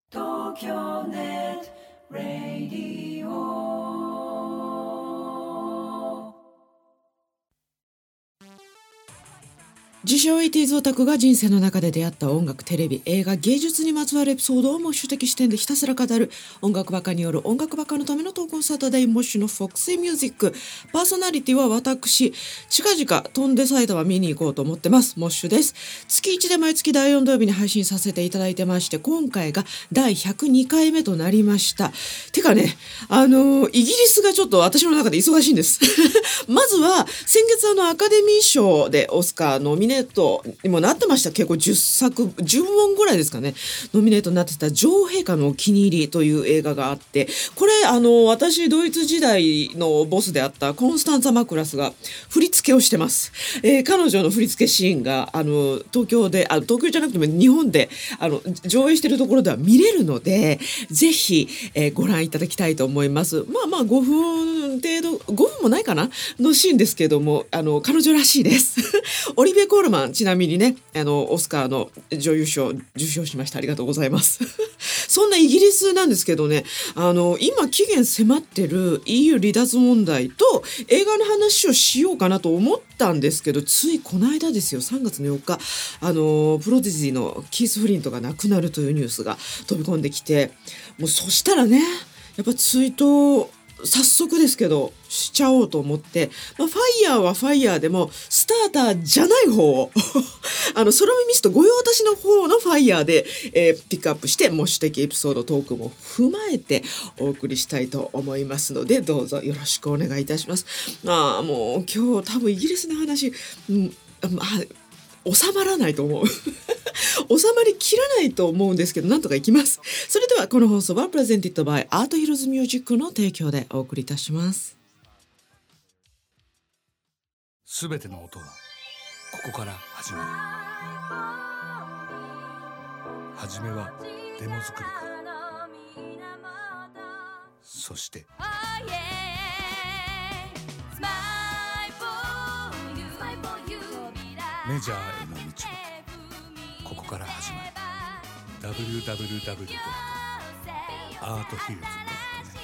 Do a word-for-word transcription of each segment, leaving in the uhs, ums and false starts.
東京ネットラディオ。自称 エイティーズ オタクが人生の中で出会った音楽、テレビ、映画、芸術にまつわるエピソードをモッシュ的視点でひたすら語る音楽バカによる音楽バカのための投稿サタデーモッシュのフォックスミュージック。パーソナリティは私、近々飛んでサイドは見に行こうと思ってます。モッシュです。月いちで毎月だいよん土曜日に配信させていただいてまして、今回がだいひゃくにかいめとなりました。てかね、あのイギリスがちょっと私の中で忙しいんですまずは先月あのアカデミー賞でオスカーノミネートにもなってました。結構じゅっさくじゅうもんぐらいですかね、ノミネートになってた女王陛下のお気に入りという映画があって、これあの私ドイツ時代のボスであったコンスタンツァ・マクラスが振り付けをしてます、えー、彼女の振り付けシーンがあの東京であ東京じゃなくても日本であの上映しているところでは見れるので、ぜひ、えー、ご覧いただきたいと思います。まあまあごふん程度、ごふんもないかなのシーンですけども、あの彼女らしいですオリビア・コールマン、ちなみにね、あのオスカーの女優賞受賞しました。ありがとうございますそんなイギリスなんですけどね、あの今期限迫ってる イーユー 離脱問題と映画の話をしようかなと思ったんですけど、ついこの間ですよ、さんがつのよっか、あのプロディジーのキース・フリントが亡くなるというニュースが飛び込んできて、もうそしたらね、やっぱツイート早速ですけどしちゃおうと思って、まあ、ファイヤーはファイヤーでもスターターじゃない方をあの空耳ミスト御用達の方のファイヤーで、えー、ピックアップして模試的エピソードトークも踏まえてお送りしたいと思いますので、どうぞよろしくお願いいたします。あもう今日多分イギリスの話、うん、あ収まらないと思う収まりきらないと思うんですけど、なんとかいきます。それではこの放送はプレゼンティッドバイアートヒルズミュージックの提供でお送りいたします。 すべての音はここから始まる。はじめはデモ作りから、そしてメジャーへの道もここから始まる。 ダブリューダブリューダブリュー ドット アートヒルズ ドット ネ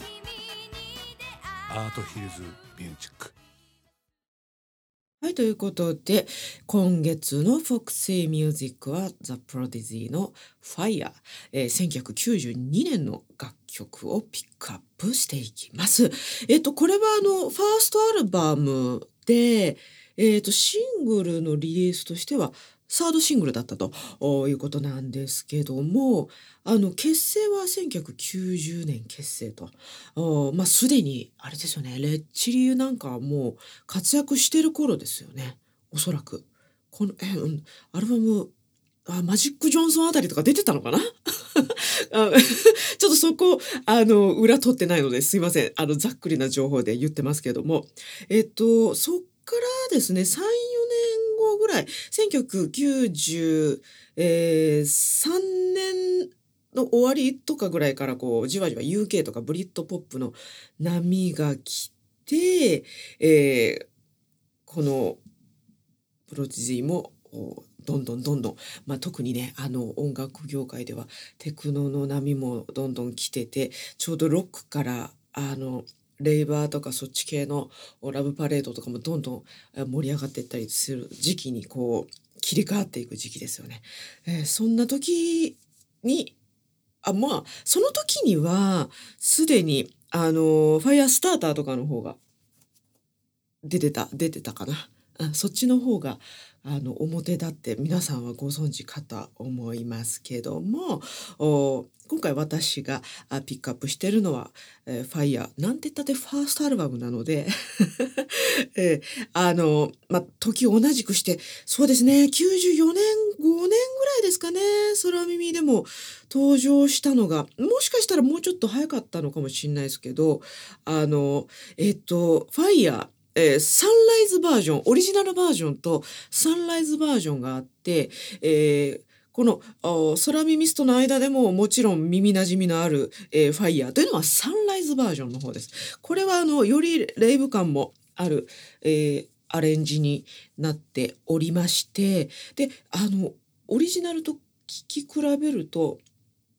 ット アートヒルズミュージック。 はい、ということで今月のフォックスミュージックはザ・プロディジーの Fire、えー、せんきゅうひゃくきゅうじゅうにねんの楽曲をピックアップしていきます。えっとこれはあのファーストアルバムで、えっとシングルのリリースとしてはサードシングルだったということなんですけども、あの結成はせんきゅうひゃくきゅうじゅうねん結成と、まあすでにあれですよね、レッチリなんかはもう活躍してる頃ですよね、おそらく。このえ、うん、アルバムあマジック・ジョンソンあたりとか出てたのかなあちょっとそこあの裏取ってないのですいません、あのざっくりな情報で言ってますけども、えっとそっからですねさん、よねんごぐらいせんきゅうひゃくきゅうじゅうさんねんの終わりとかぐらいからこうじわじわ ユーケー とかブリッドポップの波が来て、えーこのプロディジーもどんどんどんどん、まあ、特にねあの音楽業界ではテクノの波もどんどん来てて、ちょうどロックからあのレイバーとかそっち系のラブパレードとかもどんどん盛り上がっていったりする時期にこう切り替わっていく時期ですよね。えーそんな時にあまあその時にはすでにあのファイアスターターとかの方が出てた出てたかな。あそっちの方があの表立って皆さんはご存知かと思いますけども、お今回私があピックアップしてるのは「えー、ファイヤーなんて言ったってファーストアルバムなので、えーあのまあ時を同じくしてそうですねきゅうじゅうよねんごねんぐらいですかね、空耳でも登場したのがもしかしたらもうちょっと早かったのかもしれないですけど、あのえっとファイヤーえーサンライズバージョン、オリジナルバージョンとサンライズバージョンがあって、えーこのあ空耳ストの間でももちろん耳なじみのある、えーファイヤーというのはサンライズバージョンの方です。これはあのよりレイブ感もある、えーアレンジになっておりまして、であのオリジナルと聞き比べると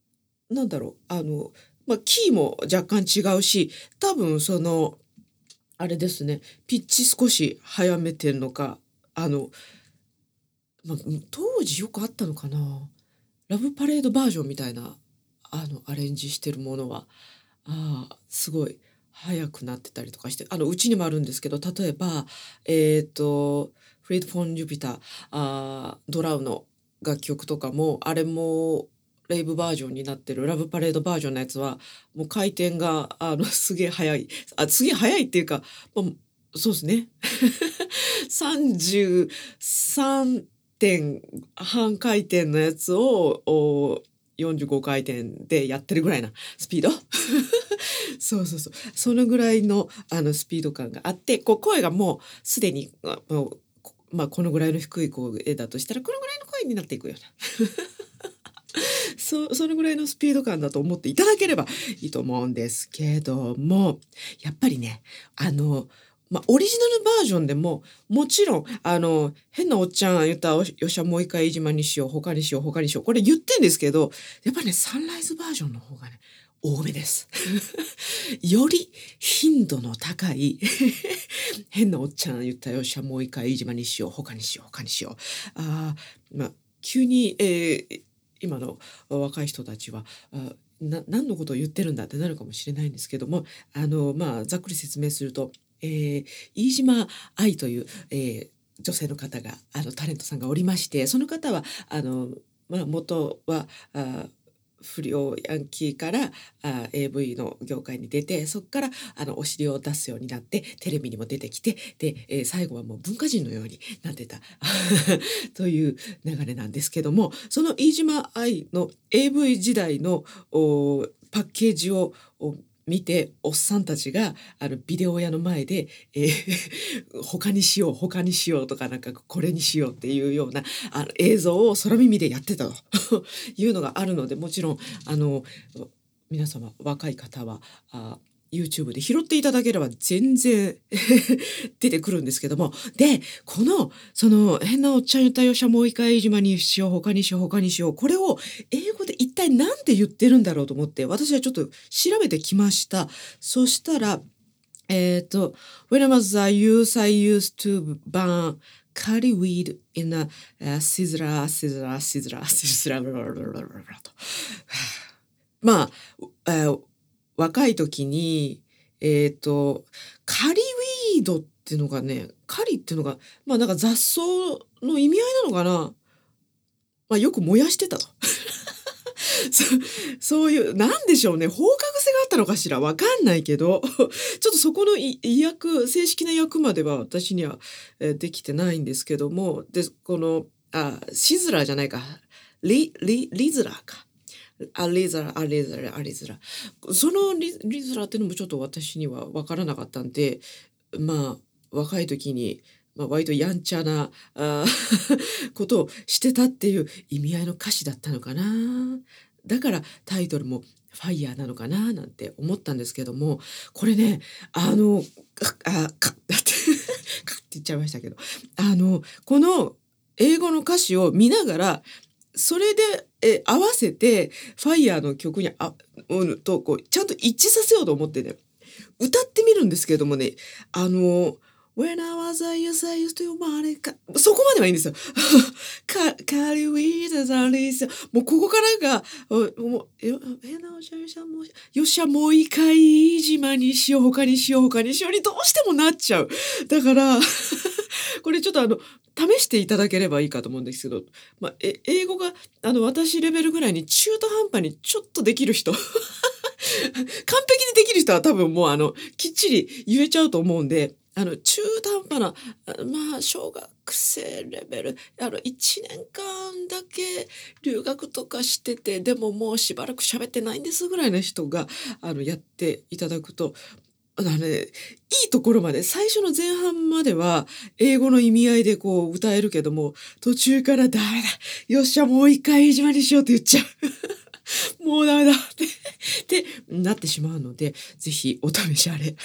なんだろう、あの、まあ、キーも若干違うし、多分その、あれですね、ピッチ少し早めてんのか、あの、まあ、当時よくあったのかな。ラブパレードバージョンみたいな、あの、アレンジしてるものは、ああ、すごい速くなってたりとかして、あの、うちにもあるんですけど、例えば、えっと、フレード・フォン・ジュピター、あードラウの楽曲とかも、あれもレイブバージョンになってるラブパレードバージョンのやつは、もう回転が、あの、すげえ速い。あ、すげえ速いっていうか、まあ、そうですね。さんじゅうさんてん半回転のやつを、およんじゅうごかいてんでやってるぐらいなスピードそうそうそう。そのぐらいの、あの、スピード感があって、こう、声がもうすでに、あもう、こまあ、このぐらいの低い声だとしたら、このぐらいの声になっていくような。そそのぐらいのスピード感だと思っていただければいいと思うんですけども、やっぱりね、あの、まあ、オリジナルバージョンでも、もちろん、あの、変なおっちゃん言ったら、よっしゃ、もう一回飯島にしよう、他にしよう、他にしよう。これ言ってんですけど、やっぱりね、サンライズバージョンの方がね、多めです。より頻度の高い変なおっちゃん言ったら、よっしゃ、もう一回飯島にしよう、他にしよう、他にしよう。あーまあ、急に、えー今の若い人たちは、あな何のことを言ってるんだってなるかもしれないんですけども、あの、まあ、ざっくり説明すると、えー飯島愛という、えー女性の方が、あの、タレントさんがおりまして、その方は、あの、まあ、元は、あ不良ヤンキーからあ エーブイ の業界に出て、そこからあのお尻を出すようになってテレビにも出てきて、で、えー最後はもう文化人のようになってたという流れなんですけども、その飯島愛の エーブイ 時代のおパッケージをお見て、おっさんたちがあのビデオ屋の前で、えー他にしよう他にしようとか、なんかこれにしようっていうようなあの映像を空耳でやってたというのがあるので、もちろんあの皆様若い方はあ YouTube で拾っていただければ全然出てくるんですけども、でこのその変なおっちゃん言ったよっしゃもう一回飯島にしよう他にしよう他にしよう、これを英語で一体何て言ってるんだろうと思って、私はちょっと調べてきました。そしたらえっと、When I was a youth, I used to burn curry weed in a, a sizzler, sizzler, sizzler, sizzler, と。まあ、えー若い時に、えっと、カリウィードっていうのがね、カリっていうのが、まあなんか雑草の意味合いなのかな。まあよく燃やしてたと。そそういう、なんでしょうね、方角性があったのかしら、わかんないけど、ちょっとそこのい意訳正式な訳までは私には、えーできてないんですけども、で、この、あ、シズラーじゃないか、リリリズラーか。あ、リズラー、あ、リズラー、あ、リズラー。そのリリズラーっていうのもちょっと私にはわからなかったんで、まあ、若い時に、まあ、割とやんちゃなあーことをしてたっていう意味合いの歌詞だったのかな。だからタイトルもファイヤーなのかななんて思ったんですけども、これね、あの、かあ、か、だって、かって言っちゃいましたけど、あの、この英語の歌詞を見ながら、それで、え、合わせて、ファイヤーの曲にあ、うんと、こう、ちゃんと一致させようと思ってね、歌ってみるんですけれどもね、あの、When I was a youth, I used to want it そこまではいいんですよ。か、carry with us, Alice もうここからが、おもう、よ、えなおしゃよっしゃもう、よっしゃもう一回飯島にしよう、他にしよう、他にしようにどうしてもなっちゃう。だから、これちょっとあの、試していただければいいかと思うんですけど、まあ、え英語があの私レベルぐらいに中途半端にちょっとできる人完璧にできる人は多分もうあのきっちり言えちゃうと思うんで、あの中途半端なあまあ小学生レベルあのいちねんかんだけ留学とかしてて、でももうしばらく喋ってないんですぐらいの人があのやっていただくと、あのね、いいところまで、最初の前半までは、英語の意味合いでこう歌えるけども、途中からダメだ。よっしゃ、もう一回飯島にしようって言っちゃう。もうダメだって、ってなってしまうので、ぜひお試しあれ。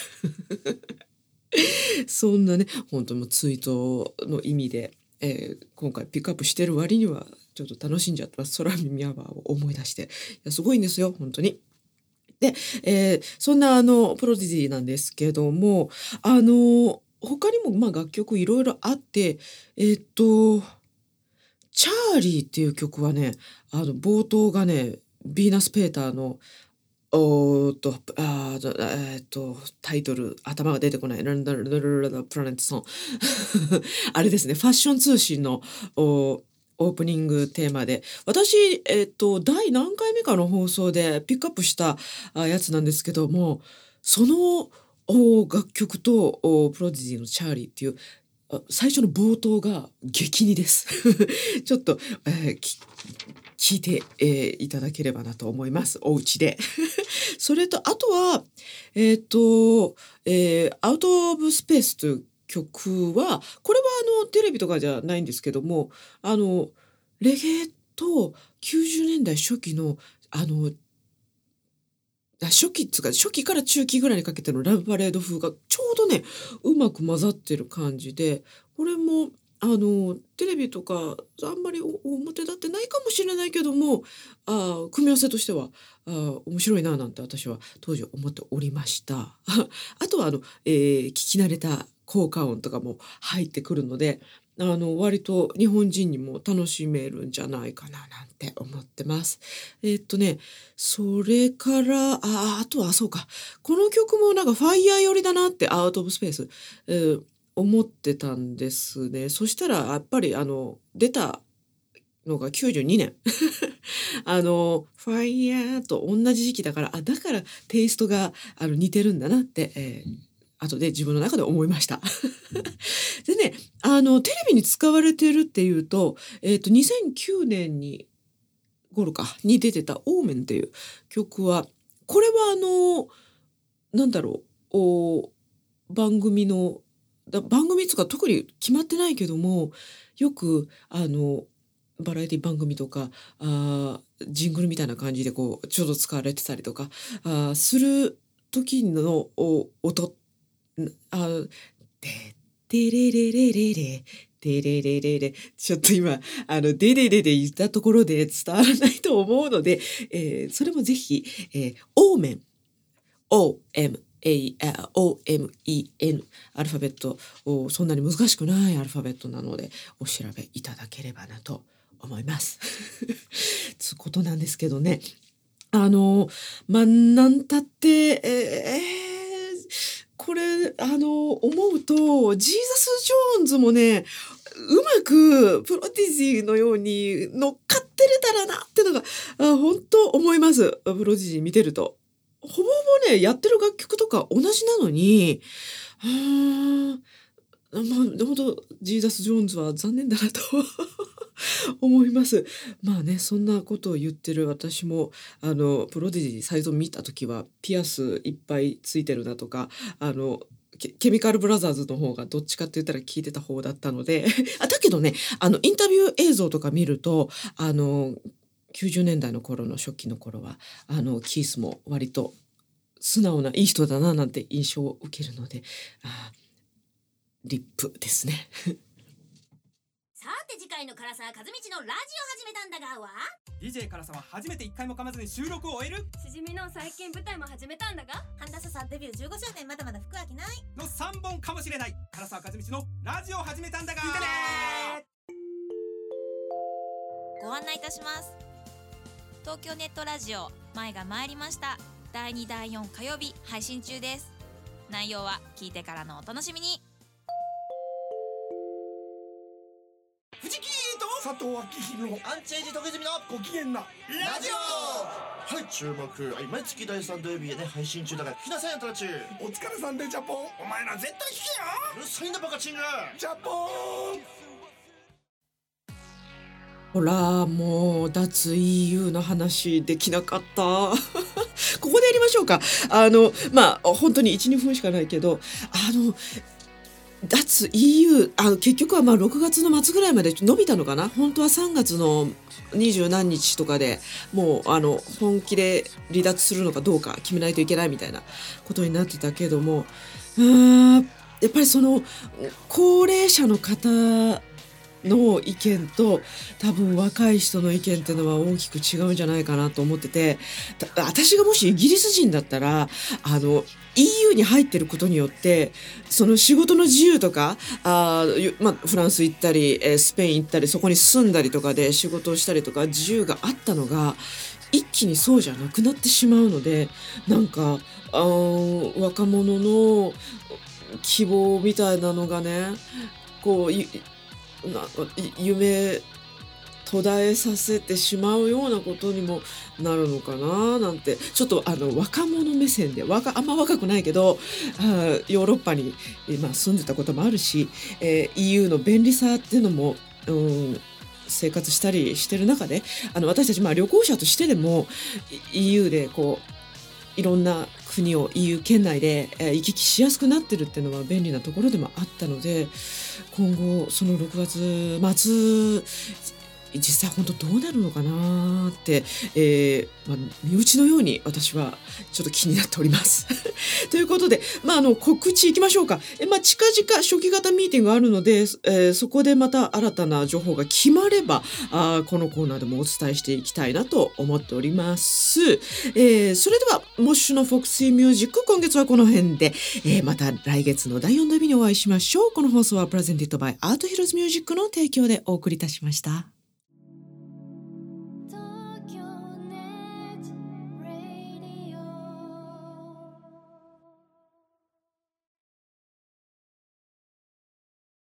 そんなね、本当もうツイートの意味で、えー今回ピックアップしてる割には、 ちょっと楽しんじゃってます。空耳アワーを思い出して。いや、すごいんですよ、本当に。で、えーそんなあの、プロディジーなんですけども、あの、他にもまあ楽曲いろいろあって、えーっと、チャーリーっていう曲はね、あの、冒頭がね、ヴィーナス・ペーターの、おーっと、あーとえーっと、タイトル、頭が出てこない。ランダルルルルルプラネットソン。あれですね、ファッション通信のおオープニングテーマで、私、えーっと、第何回目かの放送でピックアップしたあやつなんですけども、そのお楽曲とおプロディジーのチャーリーっていう、あ最初の冒頭が激似です。ちょっと、えーき聞いて、えーいただければなと思います。お家で。それと、あとは、えっ、と、えー、アウト・オブ・スペースという曲は、これはあの、テレビとかじゃないんですけども、あの、レゲエときゅうじゅうねんだい初期の、あの、あ初期っつうか、初期から中期ぐらいにかけてのラブパレード風がちょうどね、うまく混ざってる感じで、これも、あの、テレビとかあんまりお表立ってないかもしれないけども、ああ、組み合わせとしては、ああ、面白いななんて私は当時思っておりました。あとはあの、えー聞き慣れた効果音とかも入ってくるので、あの、割と日本人にも楽しめるんじゃないかななんて思ってます。えーっとね、それから、ああ、あとはそうか。この曲もなんかファイヤー寄りだなってアウトオブスペース、えー思ってたんですね。そしたらやっぱりあの出たのがきゅうじゅうにねん。あのファイヤーと同じ時期だから、あ、だからテイストがあの似てるんだなって、えー後で自分の中で思いました。でね、あのテレビに使われてるっていうと、えっとにせんきゅうねんに頃かに出てたオーメンっていう曲は、これはあのなんだろう、お番組のだ番組とか特に決まってないけども、よくあのバラエティ番組とか、あージングルみたいな感じでこうちょうど使われてたりとかあーする時のお音、んあーてってれれれれれてれれれれ、ちょっと今あのデレレで言ったところで伝わらないと思うので、えーそれもぜひ、えーオーメン オーエムエーオーエムイーエヌ アルファベットをそんなに難しくないアルファベットなのでお調べいただければなと思います。つうことなんですけどね。あのまあなんたってえーこれあの思うとジーザス・ジョーンズもね、うまくプロディジーのように乗っかってれたらなってのがあ本当思います。プロディジー見てると。ほぼほぼね、やってる楽曲とか同じなのに、あーまあ、本当ジーザス・ジョーンズは残念だなと思います。まあね、そんなことを言ってる私も、あの、プロディジーサイト見たときは、ピアスいっぱいついてるなとか、あの、ケケミカルブラザーズの方がどっちかって言ったら聞いてた方だったのであだけどね、あのインタビュー映像とか見ると、あのきゅうじゅうねんだいの頃の初期の頃はあのキースも割と素直ないい人だななんて印象を受けるので、あリップですね。 さて次回の唐沢和道のラジオ始めたんだがはディージェー 唐沢初めていっかいも噛まずに収録を終えるしじみの最近舞台も始めたんだが神田さんデビューじゅうごしゅうねん、まだまだ服飽きないのさんぼんかもしれない唐沢和道のラジオ始めたんだが聞いてねご案内いたします。東京ネットラジオ前が参りました。だいにだいよん火曜日配信中です。内容は聞いてからのお楽しみに。 藤木と佐藤明宏アンチエイジ徳泉のご機嫌なラジオはい注目、はい、毎月だいさん土曜日へね配信中だから聞きなさいよトラチュー。 お疲れさんでジャポン。 お前ら絶対聞けようるさいんだバカチング。 ジャポン。 ほらもう脱 イーユー の話できなかった。ここでやりましょうか。あのまあ本当に いちにふんしかないけど、あの脱 イーユー あ結局はまあろくがつの末ぐらいまで伸びたのかな。本当はさんがつの二十何日とかでもうあの本気で離脱するのかどうか決めないといけないみたいなことになってたけども、うーんやっぱりその高齢者の方の意見と多分若い人の意見っていうのは大きく違うんじゃないかなと思ってて、た私がもしイギリス人だったらあの イーユー に入ってることによってその仕事の自由とかあ、まあ、フランス行ったりえスペイン行ったりそこに住んだりとかで仕事をしたりとか自由があったのが一気にそうじゃなくなってしまうので、なんかあ若者の希望みたいなのがねこうゆなんか夢途絶えさせてしまうようなことにもなるのかななんてちょっとあの若者目線で若あんま若くないけどあヨーロッパに、まあ、住んでたこともあるし、えー、イーユー の便利さっていうのも、うん、生活したりしてる中であの私たちまあ旅行者としてでも イーユー でこういろんな国を イーユー 圏内で、えー、行き来しやすくなってるっていうのは便利なところでもあったので今後そのろくがつ末実際本当どうなるのかなって、えーまあ、身内のように私はちょっと気になっております。ということで、まあ、あの告知いきましょうか。え、まあ、近々初期型ミーティングがあるので、えー、そこでまた新たな情報が決まればあこのコーナーでもお伝えしていきたいなと思っております。えー、それではモッシュのフォクシーミュージック今月はこの辺で、えー、また来月のだいよん土曜日にお会いしましょう。この放送はプレゼンティッドバイアートヒルズミュージックの提供でお送りいたしました。